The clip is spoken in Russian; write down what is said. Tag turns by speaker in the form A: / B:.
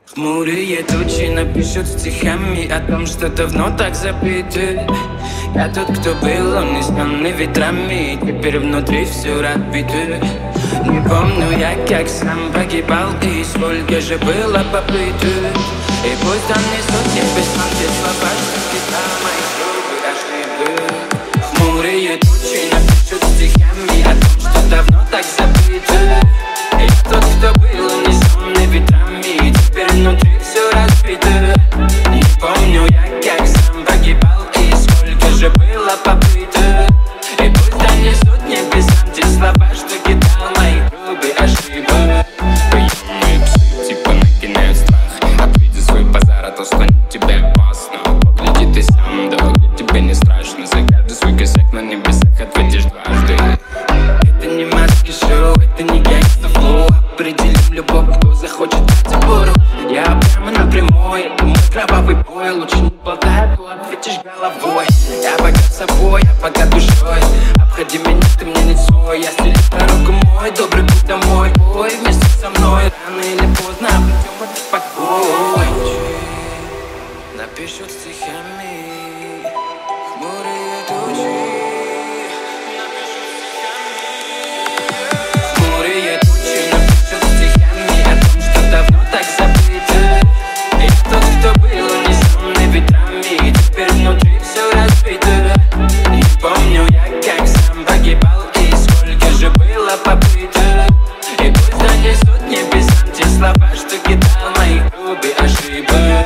A: Хмурые тучи напишут стихами о том, что давно так забыты. Я тот, кто был, он изгнанный ветрами, и теперь внутри все разбито. Не помню я, как сам погибал, и сколько же было попыток. И пусть он несут небесам те слова, что скидал мои грубые ошибки. Хмурые тучи напишут стихами о том, что давно так забыто. И тот, кто был, он несомный ветрами, и теперь внутри все разбито. Не помню я, как сам погибал, и сколько же было попыток. И пусть донесут небесам те слова, что кидал мои грубые ошибки.
B: Военные псы типа накинают страх от вида свой базар, а то станет тебе опасно. Погляди ты сам, да тебе не страшно. Загадай свой косяк на небесах, ответишь дважды.
A: Это не маски шоу, это не гангста флоу. Определим любого, кто захочет дать опору. Я прямо напрямую, это мой кровавый бой. Лучше не болтай, то ответишь головой. Я богат собой, я богат душой. Обходи меня, ты мне лицо. Я стелю дорогу мой, добрый путь домой. Ой, вместе со мной, рано или поздно обретем этот покой. Напишут стихами хмурые тучи. Хмурые тучи напишут стихами о том, что давно так забыто. И тот, кто был, он несомный ветрами, и теперь внутри все разбито. Не помню я, как сам погибал, и сколько же было попыток. И пусть донесут небесам те слова, что кидал мои грубые ошибки.